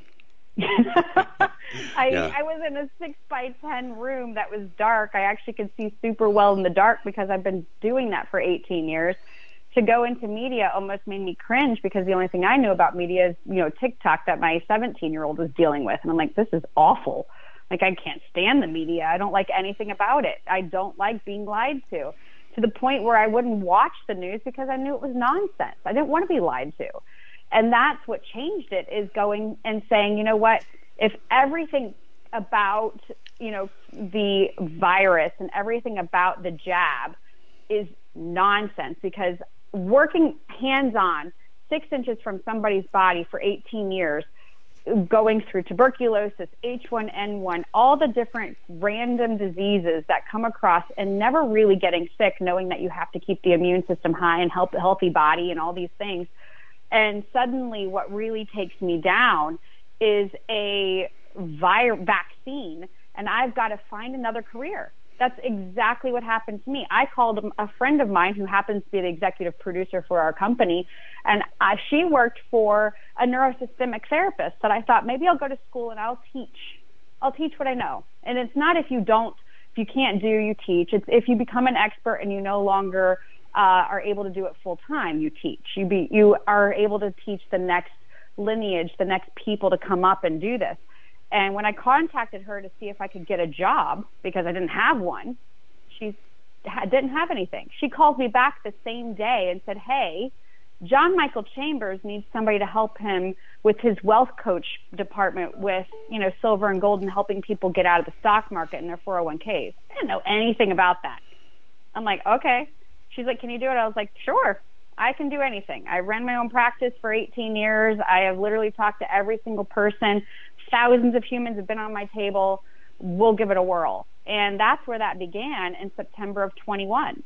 I, yeah. I was in a six by ten room that was dark. I actually could see super well in the dark because I've been doing that for eighteen years. To go into media almost made me cringe because the only thing I knew about media is, you know, TikTok that my seventeen-year-old was dealing with. And I'm like, this is awful. Like, I can't stand the media. I don't like anything about it. I don't like being lied to. To the point where I wouldn't watch the news because I knew it was nonsense. I didn't want to be lied to. And that's what changed it, is going and saying, you know what, if everything about, you know, the virus and everything about the jab is nonsense, because working hands-on six inches from somebody's body for eighteen years, going through tuberculosis, H one N one, all the different random diseases that come across, and never really getting sick, knowing that you have to keep the immune system high and help a healthy body and all these things. And suddenly what really takes me down is a vir- vaccine, and I've got to find another career. That's exactly what happened to me. I called a friend of mine who happens to be the executive producer for our company, and I, she worked for a neurosystemic therapist, that I thought maybe I'll go to school and I'll teach. I'll teach what I know. And it's not if you don't, if you can't do, you teach. It's if you become an expert and you no longer uh, are able to do it full time, you teach. You be you are able to teach the next lineage, the next people to come up and do this. And when I contacted her to see if I could get a job, because I didn't have one, she didn't have anything. She called me back the same day and said, hey, John Michael Chambers needs somebody to help him with his wealth coach department with, you know, silver and gold and helping people get out of the stock market and their four oh one k's. I didn't know anything about that. I'm like, okay. She's like, can you do it? I was like, sure. I can do anything. I ran my own practice for eighteen years. I have literally talked to every single person. Thousands of humans have been on my table. We'll give it a whirl. And that's where that began in September of twenty-one.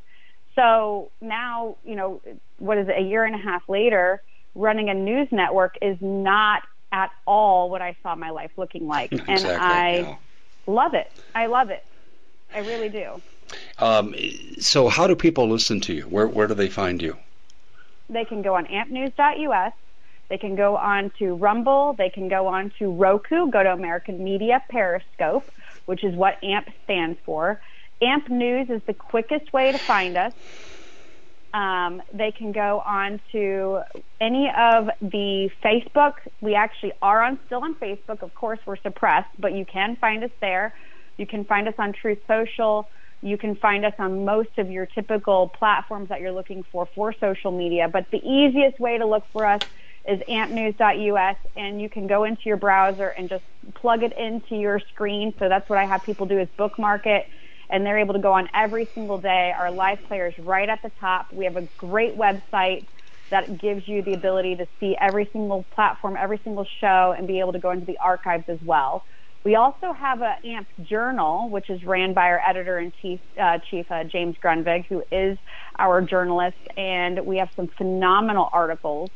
So now, you know, what is it, a year and a half later, running a news network is not at all what I saw my life looking like. Exactly, and I yeah. love it. I love it. I really do. Um, so how do people listen to you? Where, where do they find you? They can go on amp news dot U S. They can go on to Rumble. They can go on to Roku, go to American Media Periscope, which is what AMP stands for. AMP News is the quickest way to find us. Um, they can go on to any of the Facebook. We actually are on still on Facebook. Of course, we're suppressed, but you can find us there. You can find us on Truth Social. You can find us on most of your typical platforms that you're looking for for social media. But the easiest way to look for us is amp news dot U S, and you can go into your browser and just plug it into your screen. So that's what I have people do, is bookmark it, and they're able to go on every single day. Our live player is right at the top. We have a great website that gives you the ability to see every single platform, every single show, and be able to go into the archives as well. We also have an AMP journal, which is ran by our editor-in-chief, uh, Chief uh, James Grunvig, who is our journalist, and we have some phenomenal articles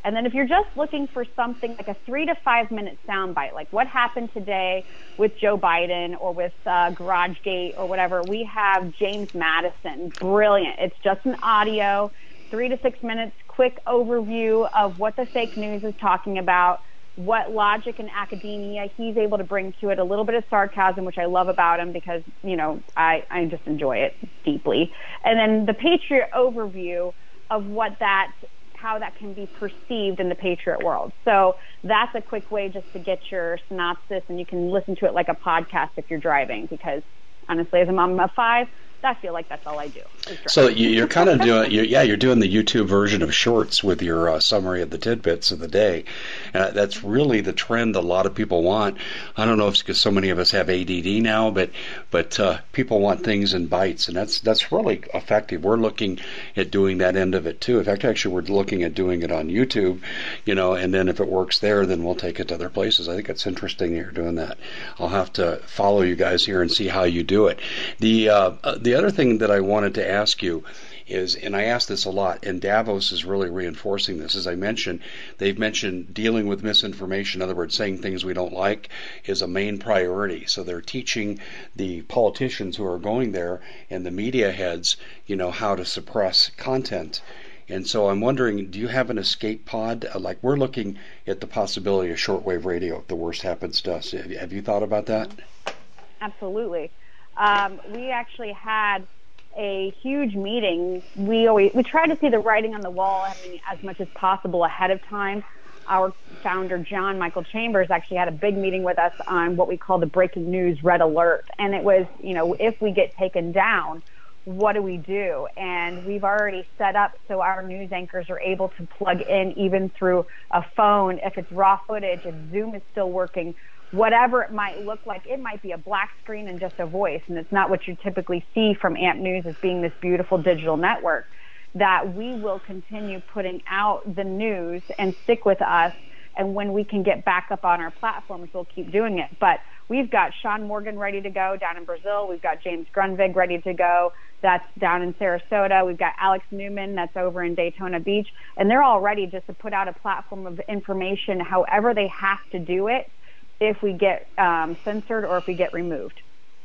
And then if you're just looking for something like a three to five minute soundbite, like what happened today with Joe Biden or with uh, GarageGate or whatever, we have James Madison. Brilliant. It's just an audio, three to six minutes, quick overview of what the fake news is talking about, what logic and academia he's able to bring to it, a little bit of sarcasm, which I love about him because, you know, I, I just enjoy it deeply. And then the Patriot overview of what that how that can be perceived in the Patriot world. So that's a quick way just to get your synopsis, and you can listen to it like a podcast if you're driving, because honestly, as a mom of five, I feel like that's all I do. So you're kind of doing, you're, yeah, you're doing the YouTube version of Shorts with your uh, summary of the tidbits of the day. Uh, that's really the trend that a lot of people want. I don't know if it's because so many of us have A D D now, but but uh, people want things in bites, and that's that's really effective. We're looking at doing that end of it too. In fact, actually, we're looking at doing it on YouTube, you know, and then if it works there, then we'll take it to other places. I think it's interesting that you're doing that. I'll have to follow you guys here and see how you do it. The uh, the other thing that I wanted to ask you is, and I ask this a lot, and Davos is really reinforcing this. As I mentioned, they've mentioned dealing with misinformation, in other words, saying things we don't like, is a main priority. So they're teaching the politicians who are going there and the media heads, you know, how to suppress content. And so I'm wondering, do you have an escape pod? Like, we're looking at the possibility of shortwave radio if the worst happens to us. Have you, have you thought about that? Absolutely. Um, we actually had a huge meeting. We always we try to see the writing on the wall, I mean, as much as possible ahead of time. Our founder, John Michael Chambers, actually had a big meeting with us on what we call the breaking news red alert. And it was, you know, if we get taken down, what do we do? And we've already set up so our news anchors are able to plug in even through a phone. If it's raw footage, if Zoom is still working, whatever it might look like, it might be a black screen and just a voice, and it's not what you typically see from A M P News as being this beautiful digital network, that we will continue putting out the news and stick with us, and when we can get back up on our platforms, we'll keep doing it. But we've got Sean Morgan ready to go down in Brazil. We've got James Grunvig ready to go. That's down in Sarasota. We've got Alex Newman that's over in Daytona Beach, and they're all ready just to put out a platform of information however they have to do it, if we get um, censored or if we get removed.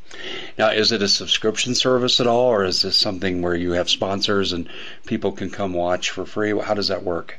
Now, is it a subscription service at all, or is this something where you have sponsors and people can come watch for free? How does that work?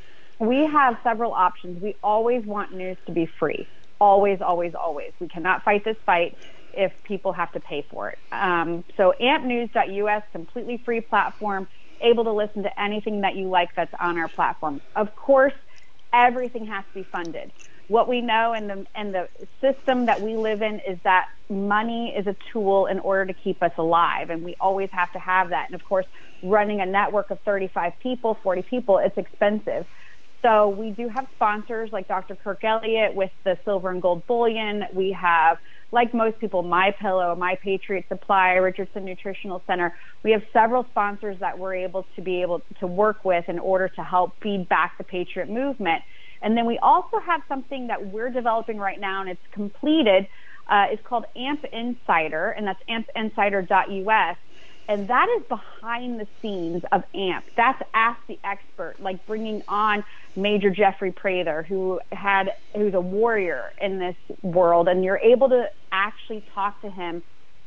We have several options. We always want news to be free. Always, always, always. We cannot fight this fight if people have to pay for it. Um, so A M P news dot U S, completely free platform, able to listen to anything that you like that's on our platform. Of course, everything has to be funded. What we know and the and the system that we live in is that money is a tool in order to keep us alive, and we always have to have that. And of course, running a network of thirty-five people, forty people, it's expensive. So we do have sponsors like Doctor Kirk Elliott with the silver and gold bullion. We have, like most people, MyPillow, My Patriot Supply, Richardson Nutritional Center. We have several sponsors that we're able to be able to work with in order to help feed back the Patriot movement. And then we also have something that we're developing right now, and it's completed. Uh, it's called A M P Insider, and that's A M P insider dot U S. And that is behind the scenes of A M P. That's Ask the Expert, like bringing on Major Jeffrey Prather, who had who's a warrior in this world, and you're able to actually talk to him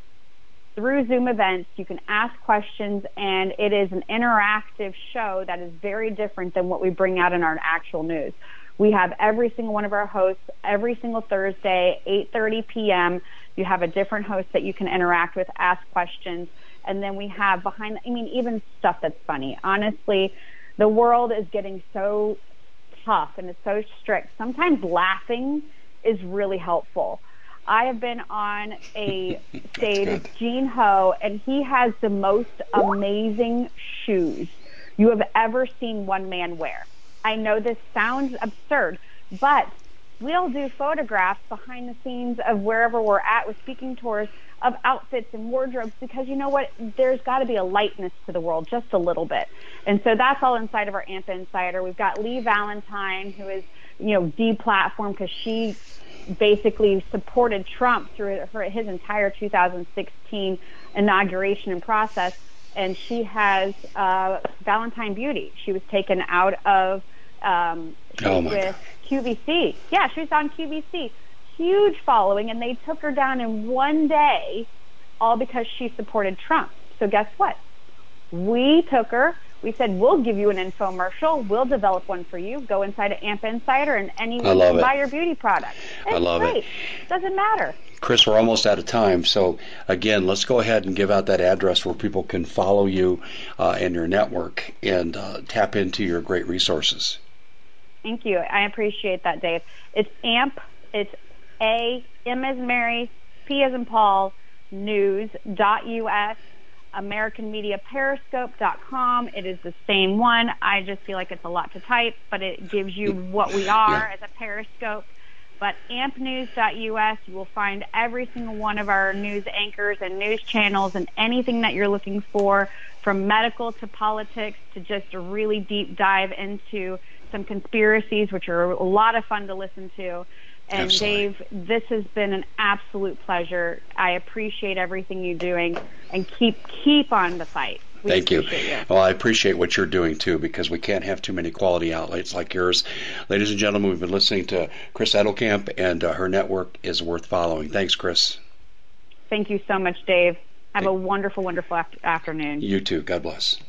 through Zoom events. You can ask questions, and it is an interactive show that is very different than what we bring out in our actual news. We have every single one of our hosts every single Thursday, eight thirty p.m. You have a different host that you can interact with, ask questions. And then we have behind, I mean, even stuff that's funny. Honestly, the world is getting so tough and it's so strict. Sometimes laughing is really helpful. I have been on a stage with Gene Ho, and he has the most amazing shoes you have ever seen one man wear. I know this sounds absurd, but we'll do photographs behind the scenes of wherever we're at with speaking tours of outfits and wardrobes, because you know what? There's got to be a lightness to the world, just a little bit. And so that's all inside of our A M P Insider. We've got Lee Valentine, who is, you know, deplatformed because she basically supported Trump through her, his entire two thousand sixteen inauguration and process. And she has uh, Valentine Beauty. She was taken out of Um, she's Oh, my with God. Q V C. Yeah, she was on Q V C. Huge following, and they took her down in one day, all because she supported Trump. So guess what? We took her. We said, we'll give you an infomercial. We'll develop one for you. Go inside of Amp Insider, and anyone can it. buy your beauty product. It's I love great. it. Doesn't matter. Chris, we're almost out of time. So, again, let's go ahead and give out that address where people can follow you uh, and your network and uh, tap into your great resources. Thank you. I appreciate that, Dave. It's AMP. It's A, M as Mary, P as in Paul, news dot U S, American Media Periscope dot com. It is the same one. I just feel like it's a lot to type, but it gives you what we are Yeah. as a Periscope. But amp news dot U S, you will find every single one of our news anchors and news channels and anything that you're looking for, from medical to politics to just a really deep dive into some conspiracies, which are a lot of fun to listen to. And Absolutely. Dave, this has been an absolute pleasure. I appreciate everything you're doing, and keep keep on the fight. We Thank you. appreciate you. Well, I appreciate what you're doing, too, because we can't have too many quality outlets like yours. Ladies and gentlemen, we've been listening to Chris Edelkamp, and uh, her network is worth following. Thanks, Chris. Thank you so much, Dave. Have a wonderful, wonderful after- afternoon. You too. God bless.